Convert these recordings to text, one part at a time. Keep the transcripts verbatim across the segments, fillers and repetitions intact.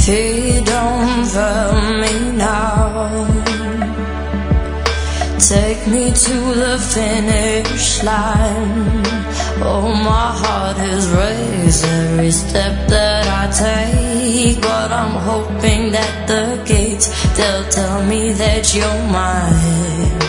He don't fail me now. Take me to the finish line. Oh, my heart is raced every step that I take, but I'm hoping that the gates, they'll tell me that you're mine.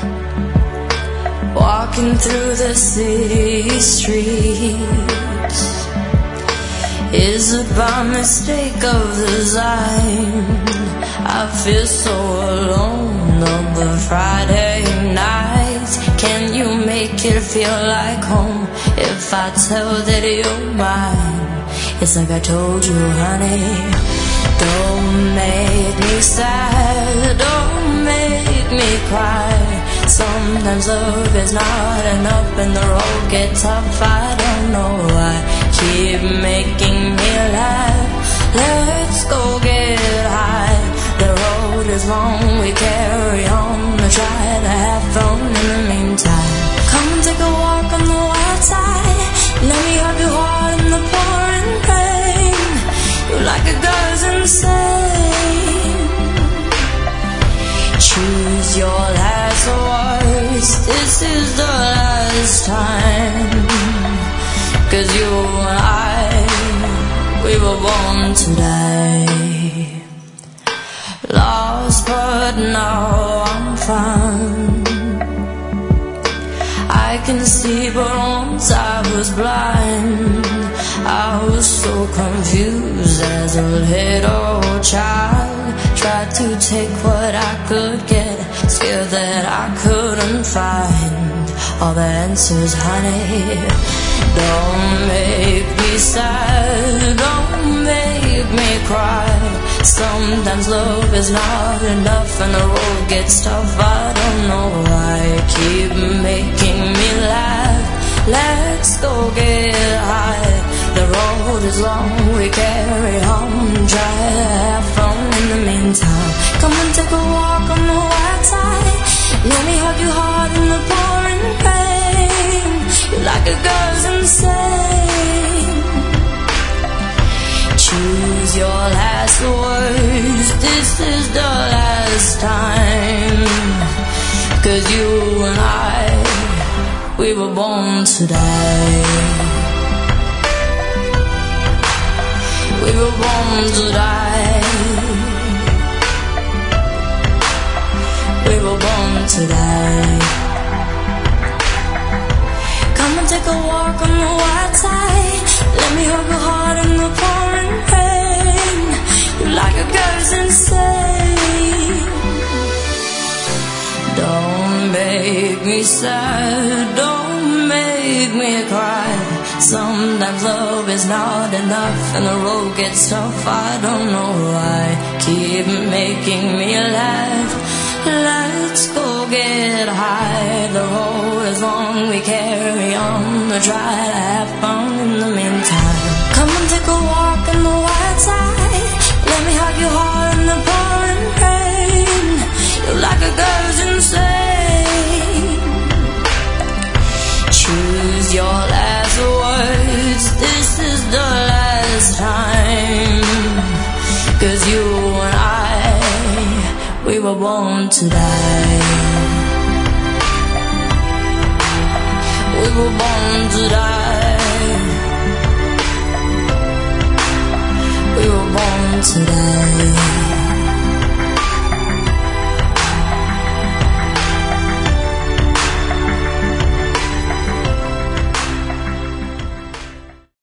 Walking through the city streets, is it by mistake of design? I feel so alone on the Friday nights. Can you make it feel like home if I tell that you're mine? It's like I told you, honey. Don't make me sad, don't make me cry. Sometimes love is not enough and the road gets tough. I don't know why. Keep making me laugh. Let's go get high. The road is long, we carry on. I try to have fun in the meantime. Come and take a walk on the wild side. Let me hug you hard in the pouring rain. You're like a girl's insane. Choose your last words. This is the last time. Cause you and I, we were born to die. Lost but now I'm found. I can see but once I was blind. I was so confused as a little child. Tried to take what I could get, scared that I couldn't find all the answers, honey. Don't make me sad, don't make me cry. Sometimes love is not enough and the road gets tough. I don't know why. Keep making me laugh. Let's go get high. The road is long, we carry on. Try to have fun in the meantime. Come and take a walk on the wild side. Let me hug you hard in the pouring rain. You're like a girl's insane. Choose your last words. This is the last time. Cause you and I, we were born to die. We were born to die. We were born to die. Come and take a walk on the wild side. Let me hold your heart in the pouring rain. You're like a girl's insane. Don't make me sad, don't make me cry. Sometimes love is not enough and the road gets tough. I don't know why. Keep making me laugh. Let's go get high. The road is long, we carry on. I try to have fun in the meantime. Come and take a walk on the wild side. Let me hug you hard in the pouring rain. You're like a girl's insane. Choose your last words. This is the last time. Cause you and I, we were born to die. We were born to die. We were born to die.